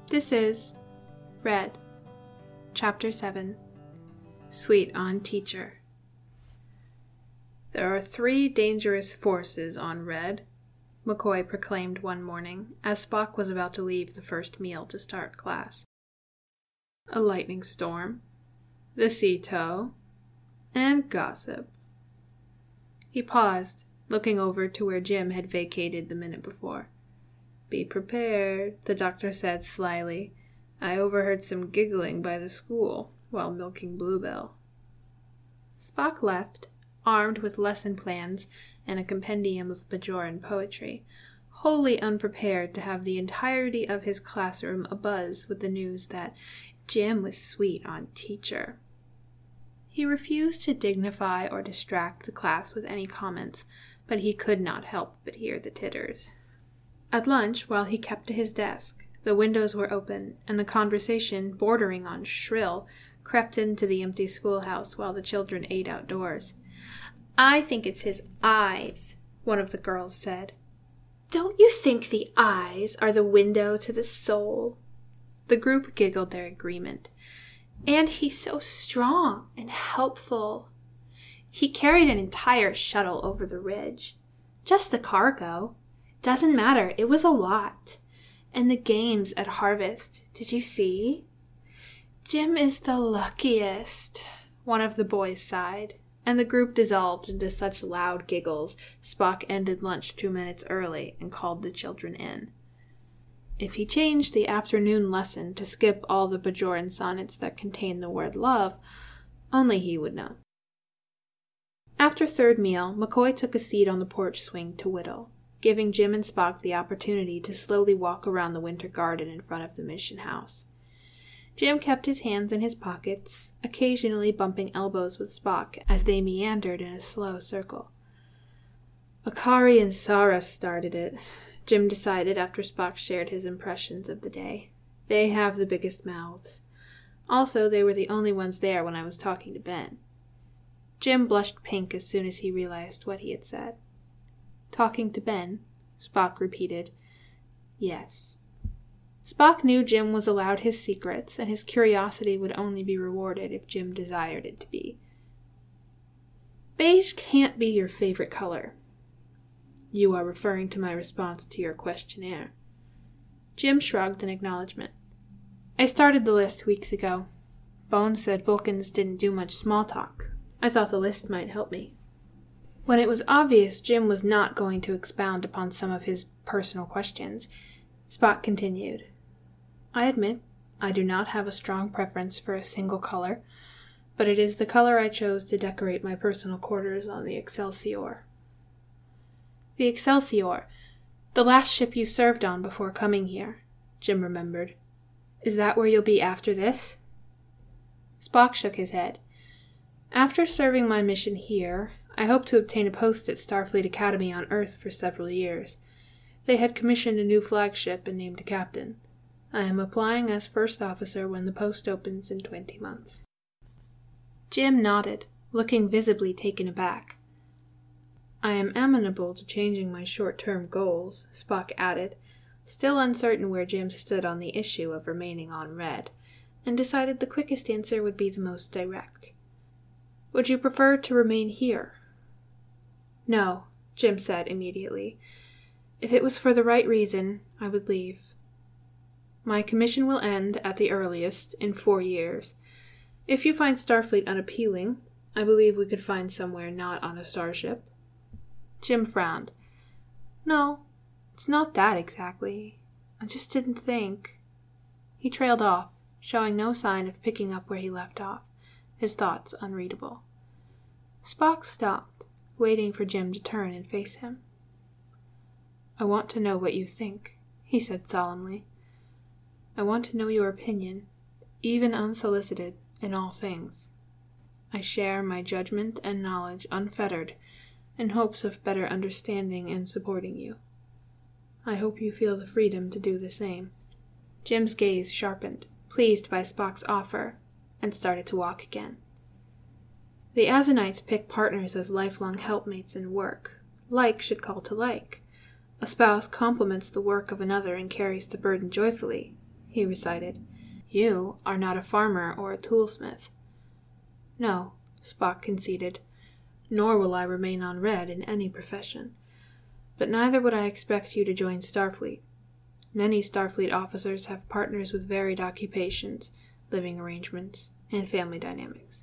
This is Red, Chapter 7, Sweet on Teacher. "There are 3 dangerous forces on Red," McCoy proclaimed one morning as Spock was about to leave the first meal to start class. "A lightning storm, the sea tow, and gossip." He paused, looking over to where Jim had vacated the minute before. "Be prepared," the doctor said slyly. "I overheard some giggling by the school while milking Bluebell." Spock left, armed with lesson plans and a compendium of Bajoran poetry, wholly unprepared to have the entirety of his classroom abuzz with the news that Jim was sweet on Teacher. He refused to dignify or distract the class with any comments, but he could not help but hear the titters. At lunch, while he kept to his desk, the windows were open, and the conversation, bordering on shrill, crept into the empty schoolhouse while the children ate outdoors. "I think it's his eyes," one of the girls said. "Don't you think the eyes are the window to the soul?" The group giggled their agreement. "And he's so strong and helpful. He carried an entire shuttle over the ridge. Just the cargo. Doesn't matter, it was a lot. And the games at Harvest, did you see? Jim is the luckiest," one of the boys sighed, and the group dissolved into such loud giggles Spock ended lunch 2 minutes early and called the children in. If he changed the afternoon lesson to skip all the Bajoran sonnets that contained the word love, only he would know. After third meal, McCoy took a seat on the porch swing to whittle, giving Jim and Spock the opportunity to slowly walk around the winter garden in front of the mission house. Jim kept his hands in his pockets, occasionally bumping elbows with Spock as they meandered in a slow circle. "Akari and Sarah started it," Jim decided after Spock shared his impressions of the day. "They have the biggest mouths. Also, they were the only ones there when I was talking to Ben." Jim blushed pink as soon as he realized what he had said. "Talking to Ben?" Spock repeated. "Yes." Spock knew Jim was allowed his secrets, and his curiosity would only be rewarded if Jim desired it to be. "Beige can't be your favorite color." "You are referring to my response to your questionnaire." Jim shrugged in acknowledgement. "I started the list weeks ago. Bones said Vulcans didn't do much small talk. I thought the list might help me." When it was obvious Jim was not going to expound upon some of his personal questions, Spock continued. "I admit I do not have a strong preference for a single color, but it is the color I chose to decorate my personal quarters on the Excelsior." "The Excelsior, the last ship you served on before coming here," Jim remembered. "Is that where you'll be after this?" Spock shook his head. "After serving my mission here, I hope to obtain a post at Starfleet Academy on Earth for several years. They had commissioned a new flagship and named a captain. I am applying as first officer when the post opens in 20 months. Jim nodded, looking visibly taken aback. "I am amenable to changing my short-term goals," Spock added, still uncertain where Jim stood on the issue of remaining on Red, and decided the quickest answer would be the most direct. "Would you prefer to remain here?" "No," Jim said immediately. "If it was for the right reason, I would leave. My commission will end, at the earliest, in 4 years. If you find Starfleet unappealing, I believe we could find somewhere not on a starship." Jim frowned. "No, it's not that exactly. I just didn't think." He trailed off, showing no sign of picking up where he left off, his thoughts unreadable. Spock stopped, waiting for Jim to turn and face him. "I want to know what you think," he said solemnly. "I want to know your opinion, even unsolicited, in all things. I share my judgment and knowledge unfettered, in hopes of better understanding and supporting you. I hope you feel the freedom to do the same." Jim's gaze sharpened, pleased by Spock's offer, and started to walk again. The Azanites pick partners as lifelong helpmates in work. Like should call to like. A spouse complements the work of another and carries the burden joyfully. he recited. "You are not a farmer or a toolsmith." "No," Spock conceded, "nor will I remain on Red in any profession. But neither would I expect you to join Starfleet. Many Starfleet officers have partners with varied occupations, living arrangements, and family dynamics."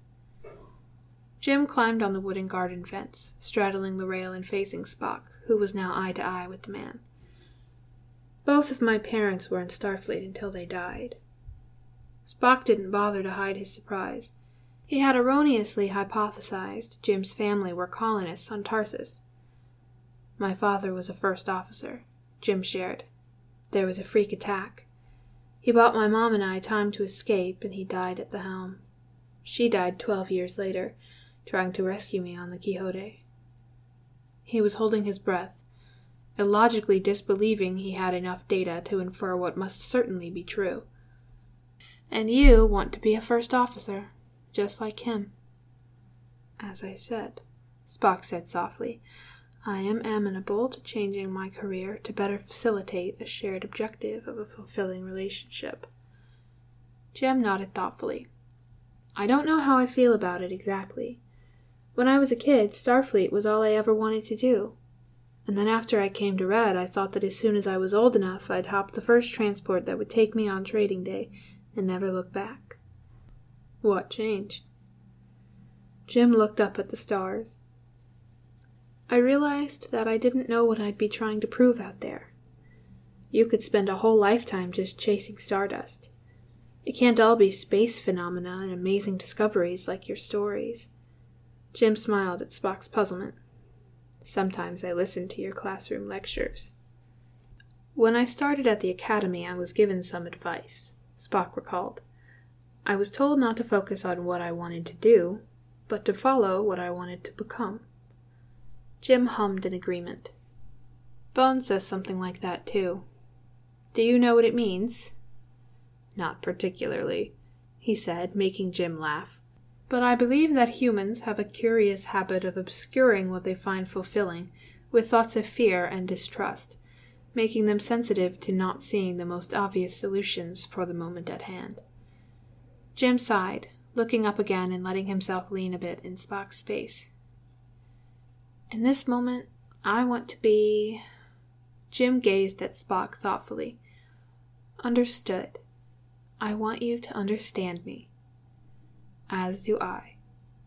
Jim climbed on the wooden garden fence, straddling the rail and facing Spock, who was now eye to eye with the man. "Both of my parents were in Starfleet until they died." Spock didn't bother to hide his surprise. He had erroneously hypothesized Jim's family were colonists on Tarsus. "My father was a first officer," Jim shared. "There was a freak attack. He bought my mom and I time to escape, and he died at the helm. She died 12 years later, trying to rescue me on the Quixote." He was holding his breath, illogically disbelieving he had enough data to infer what must certainly be true. "And you want to be a first officer, just like him." "As I said," Spock said softly, "I am amenable to changing my career to better facilitate a shared objective of a fulfilling relationship." Jim nodded thoughtfully. "I don't know how I feel about it exactly. When I was a kid, Starfleet was all I ever wanted to do. And then after I came to Red, I thought that as soon as I was old enough, I'd hop the first transport that would take me on trading day and never look back." "What changed?" Jim looked up at the stars. "I realized that I didn't know what I'd be trying to prove out there. You could spend a whole lifetime just chasing stardust. It can't all be space phenomena and amazing discoveries like your stories." Jim smiled at Spock's puzzlement. "Sometimes I listen to your classroom lectures." "When I started at the academy, I was given some advice," Spock recalled. "I was told not to focus on what I wanted to do, but to follow what I wanted to become." Jim hummed in agreement. "Bones says something like that, too. Do you know what it means?" "Not particularly," he said, making Jim laugh. "But I believe that humans have a curious habit of obscuring what they find fulfilling with thoughts of fear and distrust, making them sensitive to not seeing the most obvious solutions for the moment at hand." Jim sighed, looking up again and letting himself lean a bit in Spock's space. "In this moment, I want to be—" Jim gazed at Spock thoughtfully. "Understood. I want you to understand me. As do I."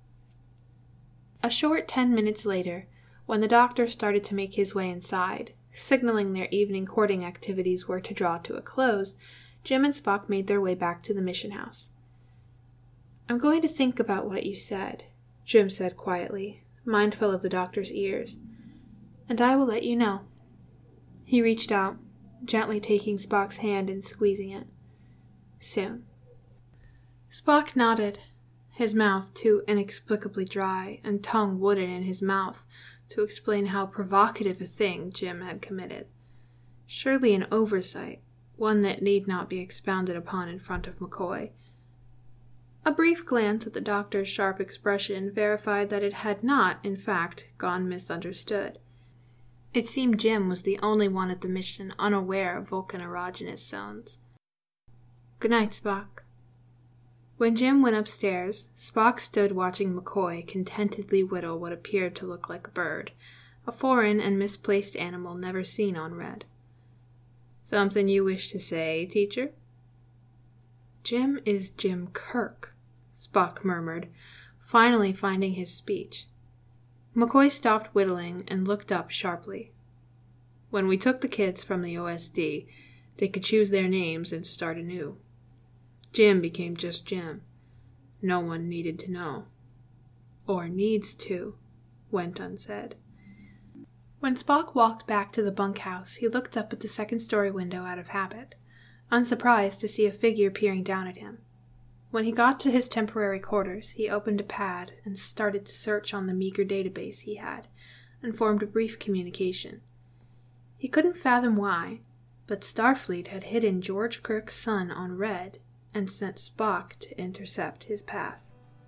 A short 10 minutes later, when the doctor started to make his way inside, signaling their evening courting activities were to draw to a close, Jim and Spock made their way back to the mission house. "I'm going to think about what you said," Jim said quietly, mindful of the doctor's ears, "and I will let you know." He reached out, gently taking Spock's hand and squeezing it. "Soon." Spock nodded, his mouth too inexplicably dry and tongue wooden in his mouth to explain how provocative a thing Jim had committed. Surely an oversight, one that need not be expounded upon in front of McCoy. A brief glance at the doctor's sharp expression verified that it had not, in fact, gone misunderstood. It seemed Jim was the only one at the mission unaware of Vulcan erogenous zones. "Good night, Spock." When Jim went upstairs, Spock stood watching McCoy contentedly whittle what appeared to look like a bird, a foreign and misplaced animal never seen on Red. "Something you wish to say, teacher?" "Jim is Jim Kirk," Spock murmured, finally finding his speech. McCoy stopped whittling and looked up sharply. "When we took the kids from the OSD, they could choose their names and start anew. Jim became just Jim. No one needed to know. Or needs to," went unsaid. When Spock walked back to the bunkhouse, he looked up at the second-story window out of habit, unsurprised to see a figure peering down at him. When he got to his temporary quarters, he opened a pad and started to search on the meager database he had, and formed a brief communication. He couldn't fathom why, but Starfleet had hidden George Kirk's son on Red and sent Spock to intercept his path.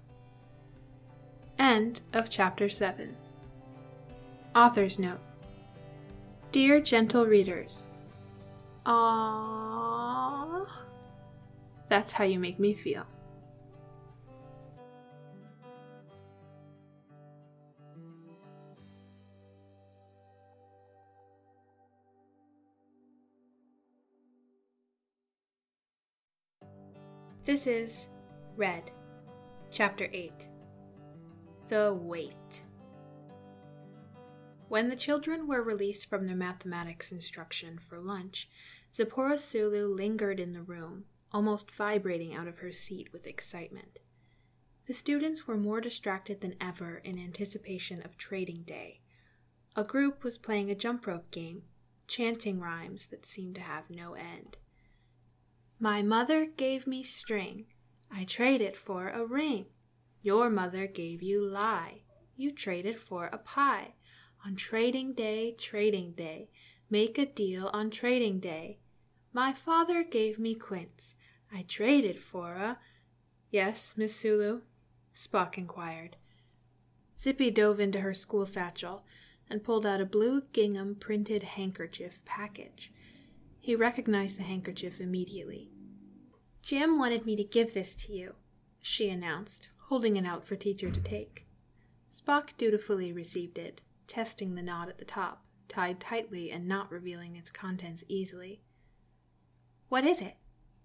End of Chapter 7. Author's Note. Dear gentle readers, That's how you make me feel. This is Red, Chapter 8. The Wait. When the children were released from their mathematics instruction for lunch, Zipporah Sulu lingered in the room, almost vibrating out of her seat with excitement. The students were more distracted than ever in anticipation of trading day. A group was playing a jump rope game, chanting rhymes that seemed to have no end. My mother gave me string, I traded for a ring. Your mother gave you lie, you traded for a pie. On trading day, make a deal on trading day. My father gave me quince, I traded for a... Yes, Miss Sulu? Spock inquired. Zippy dove into her school satchel and pulled out a blue gingham printed handkerchief package. He recognized the handkerchief immediately. Jim wanted me to give this to you, she announced, holding it out for Teacher to take. Spock dutifully received it, testing the knot at the top, tied tightly and not revealing its contents easily. What is it?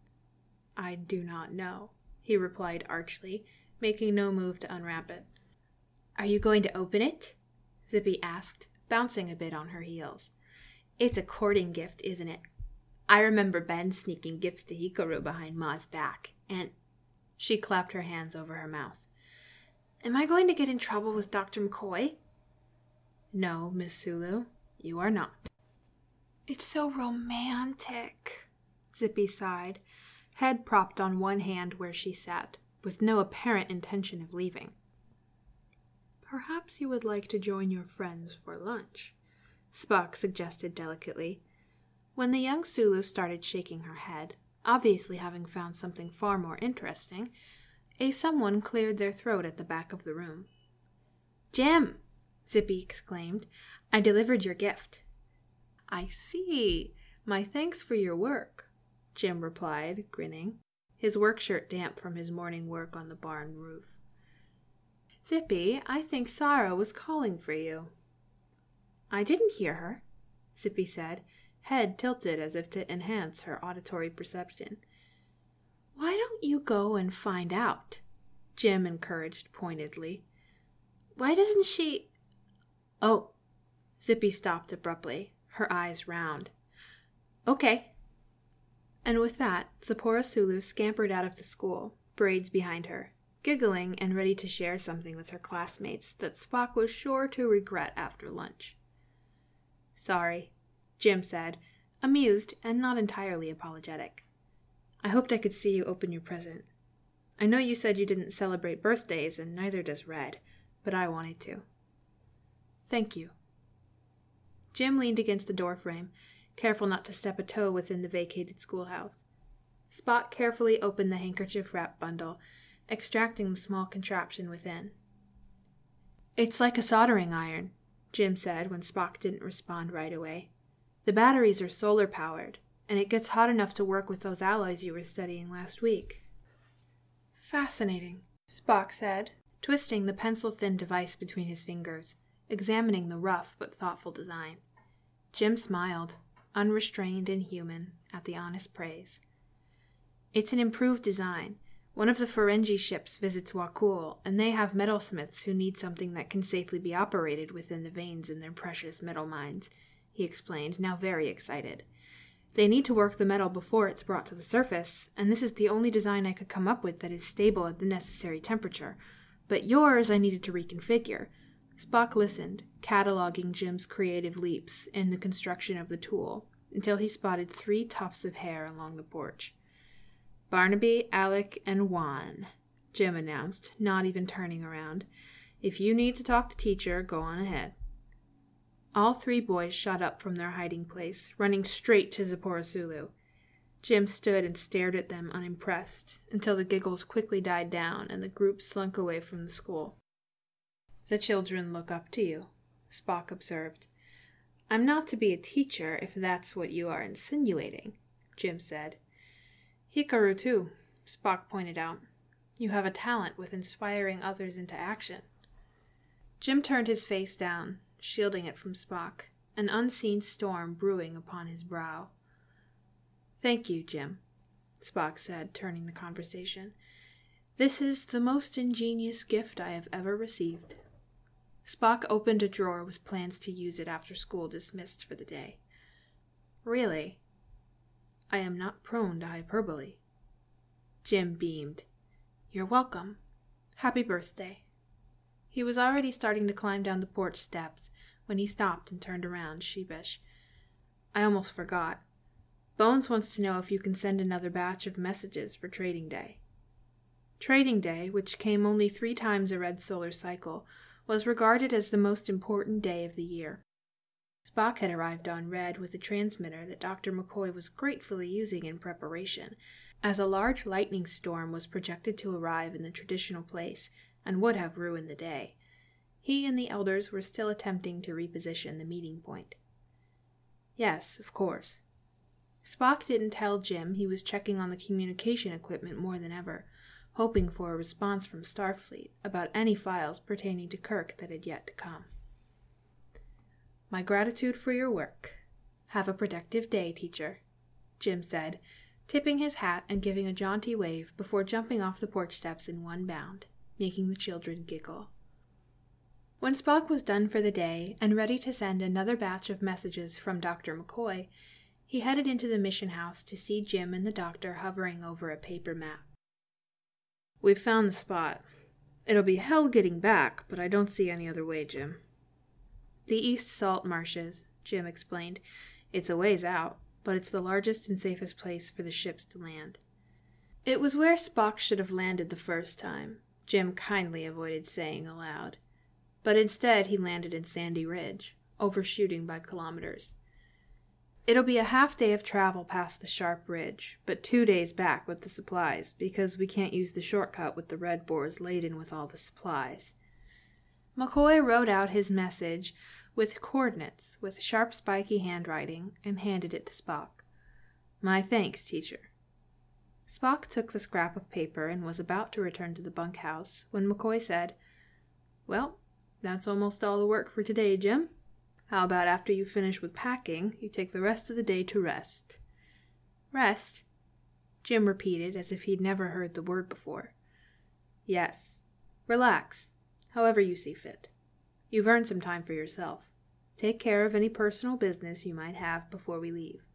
I do not know, he replied archly, making no move to unwrap it. Are you going to open it? Zippy asked, bouncing a bit on her heels. It's a courting gift, isn't it? I remember Ben sneaking gifts to Hikaru behind Ma's back, and... She clapped her hands over her mouth. Am I going to get in trouble with Dr. McCoy? No, Miss Sulu, you are not. It's so romantic, Zippy sighed, head propped on one hand where she sat, with no apparent intention of leaving. Perhaps you would like to join your friends for lunch, Spock suggested delicately. When the young Sulu started shaking her head, obviously having found something far more interesting, someone cleared their throat at the back of the room. Jim! Zippy exclaimed. I delivered your gift. I see. My thanks for your work, Jim replied, grinning, his work shirt damp from his morning work on the barn roof. Zippy, I think Sarah was calling for you. I didn't hear her, Zippy said, head tilted as if to enhance her auditory perception. Why don't you go and find out? Jim encouraged pointedly. Why doesn't she... Oh, Zippy stopped abruptly, her eyes round. Okay. And with that, Zipporah Sulu scampered out of the school, braids behind her, giggling and ready to share something with her classmates that Spock was sure to regret after lunch. Sorry, Jim said, amused and not entirely apologetic. I hoped I could see you open your present. I know you said you didn't celebrate birthdays, and neither does Red, but I wanted to. Thank you. Jim leaned against the doorframe, careful not to step a toe within the vacated schoolhouse. Spock carefully opened the handkerchief-wrapped bundle, extracting the small contraption within. It's like a soldering iron, Jim said when Spock didn't respond right away. The batteries are solar-powered, and it gets hot enough to work with those alloys you were studying last week. Fascinating, Spock said, twisting the pencil-thin device between his fingers, examining the rough but thoughtful design. Jim smiled, unrestrained and human, at the honest praise. It's an improved design. One of the Ferengi ships visits Wakul, and they have metalsmiths who need something that can safely be operated within the veins in their precious metal mines, he explained, now very excited. They need to work the metal before it's brought to the surface, and this is the only design I could come up with that is stable at the necessary temperature. But yours I needed to reconfigure. Spock listened, cataloging Jim's creative leaps in the construction of the tool, until he spotted 3 tufts of hair along the porch. Barnaby, Alec, and Juan, Jim announced, not even turning around. If you need to talk to teacher, go on ahead. All 3 boys shot up from their hiding place, running straight to Zipporah Sulu. Jim stood and stared at them unimpressed, until the giggles quickly died down and the group slunk away from the school. The children look up to you, Spock observed. I'm not to be a teacher, if that's what you are insinuating, Jim said. Hikaru, too, Spock pointed out. "You have a talent with inspiring others into action." Jim turned his face down, shielding it from Spock, an unseen storm brewing upon his brow. "Thank you, Jim," Spock said, turning the conversation. "This is the most ingenious gift I have ever received." Spock opened a drawer with plans to use it after school dismissed for the day. "Really? I am not prone to hyperbole." Jim beamed. "You're welcome. Happy birthday." He was already starting to climb down the porch steps when he stopped and turned around, sheepish. "I almost forgot. Bones wants to know if you can send another batch of messages for Trading Day." Trading Day, which came only 3 times a red solar cycle, was regarded as the most important day of the year. Spock had arrived on Red with a transmitter that Dr. McCoy was gratefully using in preparation, as a large lightning storm was projected to arrive in the traditional place and would have ruined the day. He and the elders were still attempting to reposition the meeting point. Yes, of course. Spock didn't tell Jim he was checking on the communication equipment more than ever, hoping for a response from Starfleet about any files pertaining to Kirk that had yet to come. "My gratitude for your work. Have a productive day, teacher," Jim said, tipping his hat and giving a jaunty wave before jumping off the porch steps in one bound, making the children giggle. When Spock was done for the day and ready to send another batch of messages from Dr. McCoy, he headed into the mission house to see Jim and the doctor hovering over a paper map. "We've found the spot. It'll be hell getting back, but I don't see any other way, Jim." "The East Salt Marshes," Jim explained. "It's a ways out, but it's the largest and safest place for the ships to land." It was where Spock should have landed the first time, Jim kindly avoided saying aloud. But instead he landed in Sandy Ridge, overshooting by kilometers. "It'll be a half day of travel past the sharp ridge, but 2 days back with the supplies, because we can't use the shortcut with the red boars laden with all the supplies." McCoy wrote out his message with coordinates with sharp spiky handwriting and handed it to Spock. "My thanks, teacher." Spock took the scrap of paper and was about to return to the bunkhouse when McCoy said, "Well, that's almost all the work for today, Jim. How about after you finish with packing, you take the rest of the day to rest?" "Rest?" Jim repeated as if he'd never heard the word before. "Yes. Relax, however you see fit. You've earned some time for yourself. Take care of any personal business you might have before we leave."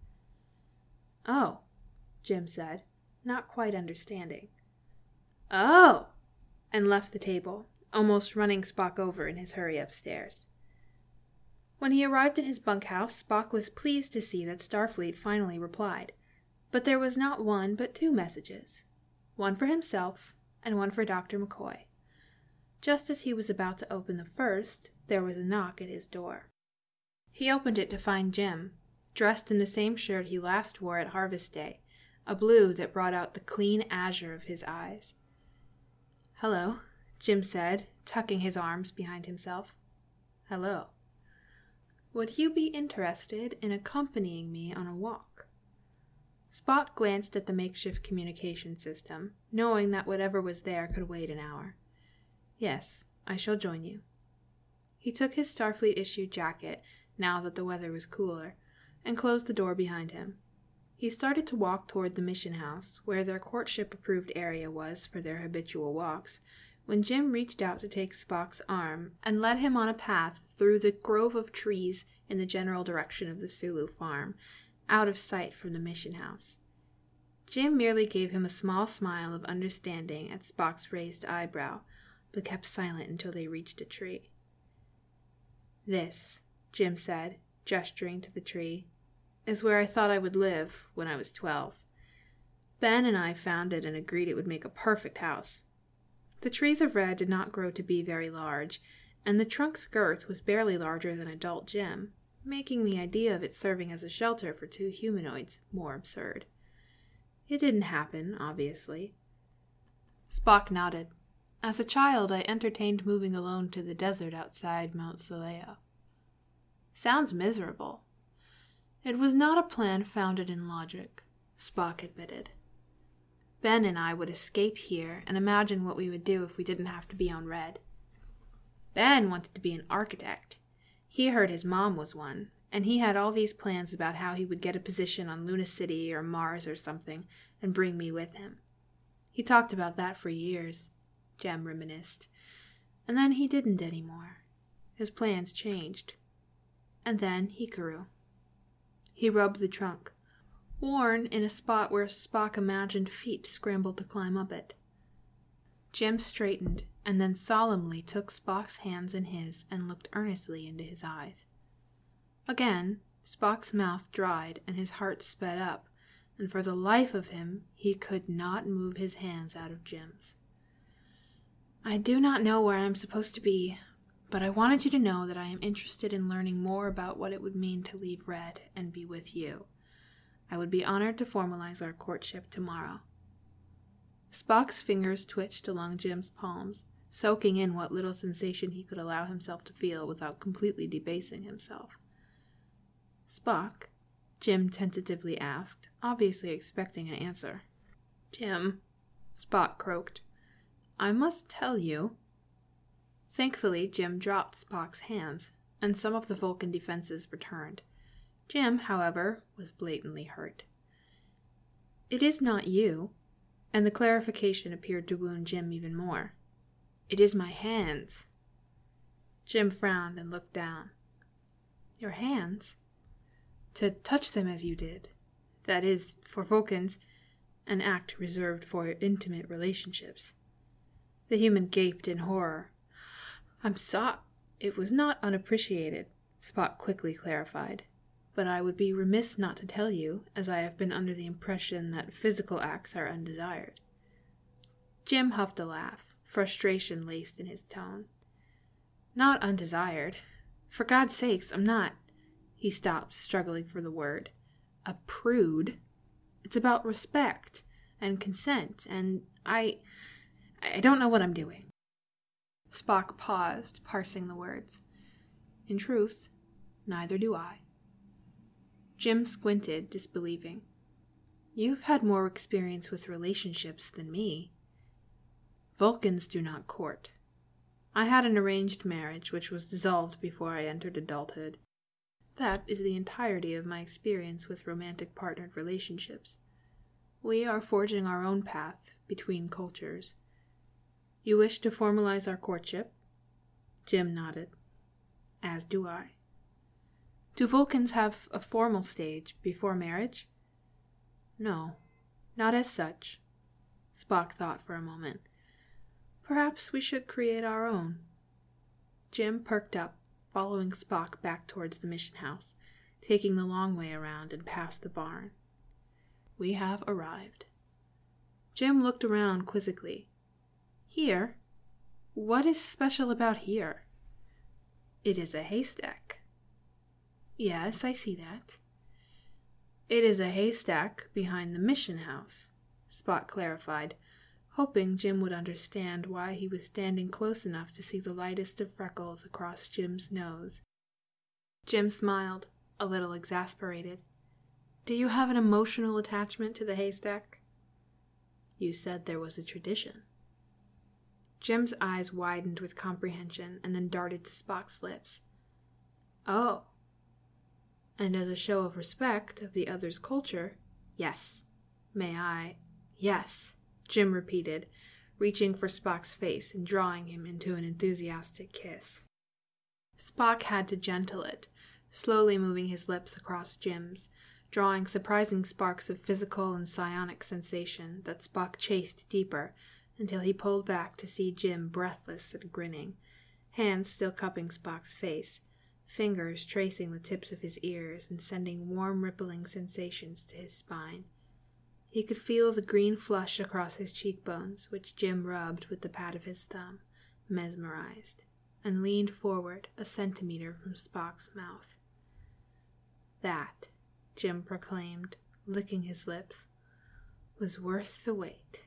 "Oh," Jim said, not quite understanding. "Oh!" and left the table, almost running Spock over in his hurry upstairs. When he arrived in his bunkhouse, Spock was pleased to see that Starfleet finally replied. But there was not one but 2 messages. One for himself, and one for Dr. McCoy. Just as he was about to open the first, there was a knock at his door. He opened it to find Jim, dressed in the same shirt he last wore at Harvest Day, a blue that brought out the clean azure of his eyes. "Hello," Jim said, tucking his arms behind himself. "Hello. Would you be interested in accompanying me on a walk?" Spock glanced at the makeshift communication system, knowing that whatever was there could wait an hour. "Yes, I shall join you." He took his Starfleet-issued jacket, now that the weather was cooler, and closed the door behind him. He started to walk toward the mission house, where their courtship-approved area was for their habitual walks, when Jim reached out to take Spock's arm and led him on a path through the grove of trees in the general direction of the Sulu farm, out of sight from the mission house. Jim merely gave him a small smile of understanding at Spock's raised eyebrow, but kept silent until they reached a tree. "This," Jim said, gesturing to the tree, "is where I thought I would live when I was 12. Ben and I found it and agreed it would make a perfect house." The trees of Red did not grow to be very large, and the trunk's girth was barely larger than adult Jim, making the idea of it serving as a shelter for 2 humanoids more absurd. It didn't happen, obviously. Spock nodded. "As a child, I entertained moving alone to the desert outside Mount Saleo." "Sounds miserable." "It was not a plan founded in logic," Spock admitted. Ben and I would escape here and imagine what we would do if we didn't have to be on Red. Ben wanted to be an architect. He heard his mom was one, and he had all these plans about how he would get a position on Luna City or Mars or something and bring me with him. He talked about that for years, Jem reminisced. And then he didn't anymore. His plans changed. And then Hikaru. He rubbed the trunk, worn in a spot where Spock imagined feet scrambled to climb up it. Jem straightened and then solemnly took Spock's hands in his and looked earnestly into his eyes. Again, Spock's mouth dried and his heart sped up, and for the life of him, he could not move his hands out of Jem's. I do not know where I am supposed to be, but I wanted you to know that I am interested in learning more about what it would mean to leave Red and be with you. I would be honored to formalize our courtship tomorrow. Spock's fingers twitched along Jem's palms, soaking in what little sensation he could allow himself to feel without completely debasing himself. Spock, Jem tentatively asked, obviously expecting an answer. Jem, Spock croaked, I must tell you. Thankfully, Jem dropped Spock's hands, and some of the Vulcan defenses returned. Jem, however, was blatantly hurt. It is not you, and the clarification appeared to wound Jem even more. It is my hands. Jem frowned and looked down. Your hands? To touch them as you did. That is, for Vulcans, an act reserved for intimate relationships. The human gaped in horror. I'm sorry. It was not unappreciated, Spock quickly clarified. But I would be remiss not to tell you, as I have been under the impression that physical acts are undesired. Jem huffed a laugh, frustration laced in his tone. Not undesired. For God's sakes, I'm not. He stopped, struggling for the word. A prude. It's about respect and consent, and I don't know what I'm doing. Spock paused, parsing the words. In truth, neither do I. Jem squinted, disbelieving. You've had more experience with relationships than me. Vulcans do not court. I had an arranged marriage, which was dissolved before I entered adulthood. That is the entirety of my experience with romantic partnered relationships. We are forging our own path between cultures. You wish to formalize our courtship? Jem nodded. As do I. Do Vulcans have a formal stage before marriage? No, not as such. Spock thought for a moment. Perhaps we should create our own. Jem perked up, following Spock back towards the mission house, taking the long way around and past the barn. We have arrived. Jem looked around quizzically. Here? What is special about here? It is a haystack. Yes, I see that. It is a haystack behind the mission house, Spock clarified, hoping Jem would understand why he was standing close enough to see the lightest of freckles across Jem's nose. Jem smiled, a little exasperated. Do you have an emotional attachment to the haystack? You said there was a tradition. Jem's eyes widened with comprehension and then darted to Spock's lips. Oh. And as a show of respect of the other's culture, yes. May I? Yes, Jem repeated, reaching for Spock's face and drawing him into an enthusiastic kiss. Spock had to gentle it, slowly moving his lips across Jem's, drawing surprising sparks of physical and psionic sensation that Spock chased deeper until he pulled back to see Jem breathless and grinning, hands still cupping Spock's face, fingers tracing the tips of his ears and sending warm rippling sensations to his spine. He could feel the green flush across his cheekbones, which Jem rubbed with the pad of his thumb, mesmerized, and leaned forward a centimeter from Spock's mouth. That, Jem proclaimed, licking his lips, was worth the wait.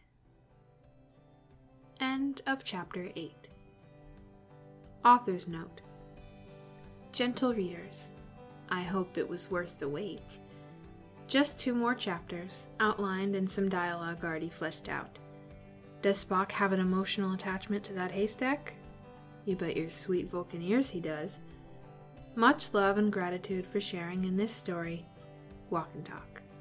End of Chapter 8. Author's note. Gentle readers, I hope it was worth the wait. Just 2 more chapters, outlined and some dialogue already fleshed out. Does Spock have an emotional attachment to that haystack? You bet your sweet Vulcan ears he does. Much love and gratitude for sharing in this story. Walk and Talk.